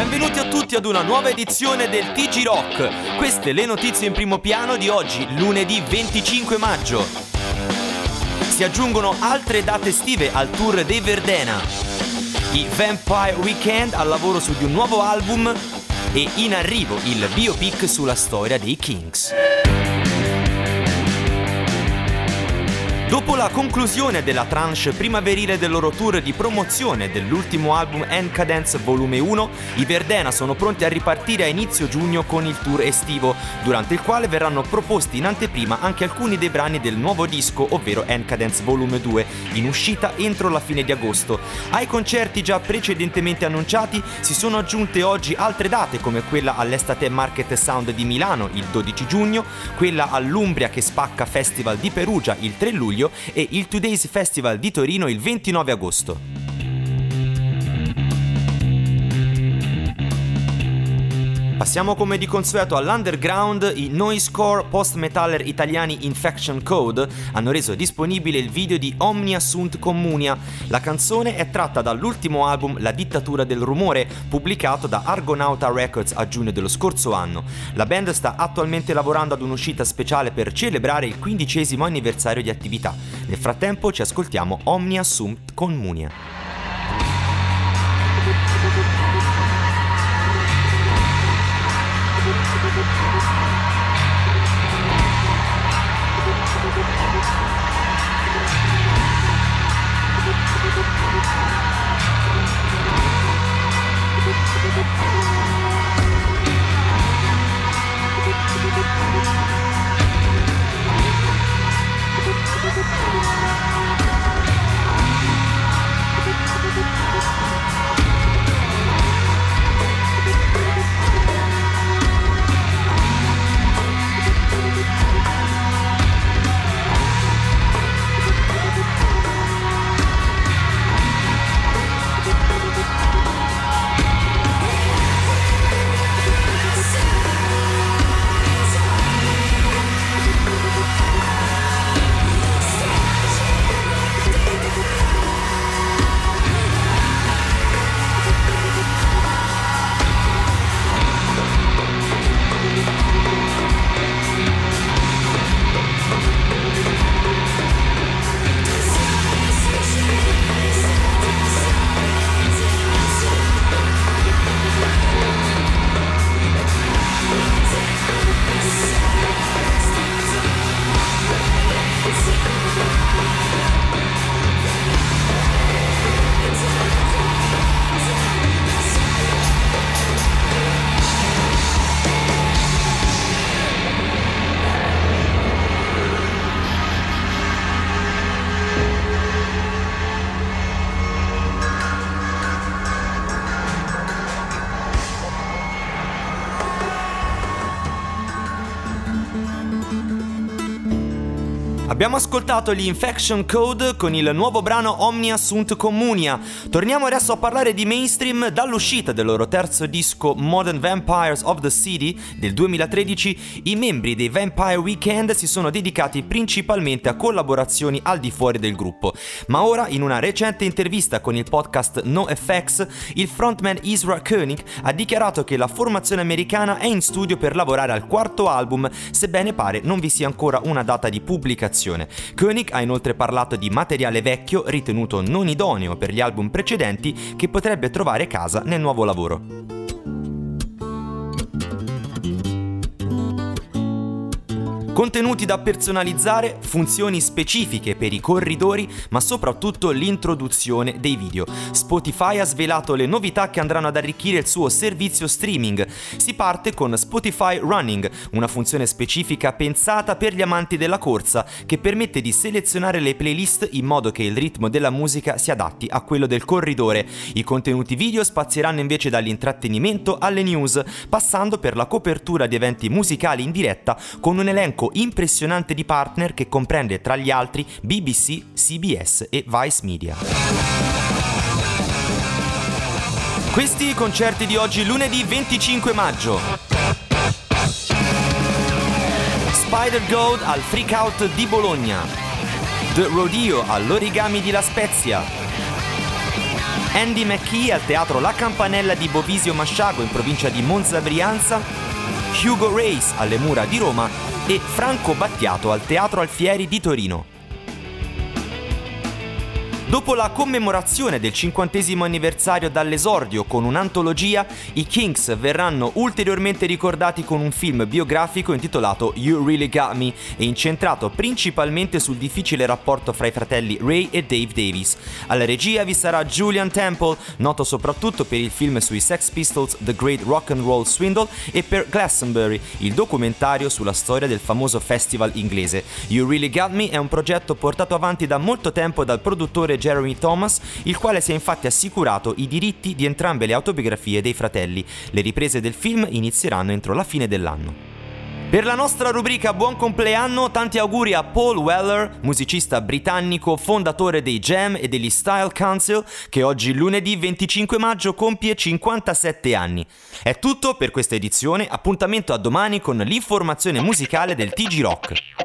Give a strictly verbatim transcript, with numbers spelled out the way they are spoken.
Benvenuti a tutti ad una nuova edizione del T G Rock. Queste le notizie in primo piano di oggi, lunedì venticinque maggio. Si aggiungono altre date estive al tour dei Verdena. I Vampire Weekend al lavoro su di un nuovo album e in arrivo il biopic sulla storia dei Kings. Dopo la conclusione della tranche primaverile del loro tour di promozione dell'ultimo album Encadence Volume uno, i Verdena sono pronti a ripartire a inizio giugno con il tour estivo, durante il quale verranno proposti in anteprima anche alcuni dei brani del nuovo disco, ovvero Encadence Volume due, in uscita entro la fine di agosto. Ai concerti già precedentemente annunciati si sono aggiunte oggi altre date, come quella all'Estate Market Sound di Milano il dodici giugno, quella all'Umbria che spacca Festival di Perugia il tre luglio e il Two Days Festival di Torino il ventinove agosto. Passiamo come di consueto all'underground. I noisecore post-metaller italiani Infection Code hanno reso disponibile il video di Omnia Sunt Communia. La canzone è tratta dall'ultimo album La dittatura del rumore, pubblicato da Argonauta Records a giugno dello scorso anno. La band sta attualmente lavorando ad un'uscita speciale per celebrare il quindicesimo anniversario di attività. Nel frattempo ci ascoltiamo Omnia Sunt Communia. Abbiamo ascoltato gli Infection Code con il nuovo brano Omnia Sunt Communia. Torniamo adesso a parlare di mainstream. Dall'uscita del loro terzo disco Modern Vampires of the City del duemilatredici, i membri dei Vampire Weekend si sono dedicati principalmente a collaborazioni al di fuori del gruppo. Ma ora, in una recente intervista con il podcast NoFX, il frontman Ezra Koenig ha dichiarato che la formazione americana è in studio per lavorare al quarto album, sebbene pare non vi sia ancora una data di pubblicazione. Koenig ha inoltre parlato di materiale vecchio ritenuto non idoneo per gli album precedenti che potrebbe trovare casa nel nuovo lavoro. Contenuti da personalizzare, funzioni specifiche per i corridori, ma soprattutto l'introduzione dei video. Spotify ha svelato le novità che andranno ad arricchire il suo servizio streaming. Si parte con Spotify Running, una funzione specifica pensata per gli amanti della corsa, che permette di selezionare le playlist in modo che il ritmo della musica si adatti a quello del corridore. I contenuti video spazieranno invece dall'intrattenimento alle news, passando per la copertura di eventi musicali in diretta con un elenco impressionante di partner che comprende tra gli altri B B C, C B S e Vice Media. Questi i concerti di oggi lunedì venticinque maggio. Spider-Goat al Freak Out di Bologna, The Rodeo all'Origami di La Spezia, Andy McKee al Teatro La Campanella di Bovisio Masciago in provincia di Monza Brianza, Hugo Reis alle Mura di Roma e Franco Battiato al Teatro Alfieri di Torino. Dopo la commemorazione del cinquantesimo anniversario dall'esordio con un'antologia, i Kinks verranno ulteriormente ricordati con un film biografico intitolato You Really Got Me e incentrato principalmente sul difficile rapporto fra i fratelli Ray e Dave Davies. Alla regia vi sarà Julian Temple, noto soprattutto per il film sui Sex Pistols The Great Rock and Roll Swindle e per Glastonbury, il documentario sulla storia del famoso festival inglese. You Really Got Me è un progetto portato avanti da molto tempo dal produttore Jeremy Thomas, il quale si è infatti assicurato i diritti di entrambe le autobiografie dei fratelli. Le riprese del film inizieranno entro la fine dell'anno. Per la nostra rubrica Buon compleanno, tanti auguri a Paul Weller, musicista britannico, fondatore dei Jam e degli Style Council, che oggi lunedì venticinque maggio compie cinquantasette anni. È tutto per questa edizione, appuntamento a domani con l'informazione musicale del T G Rock.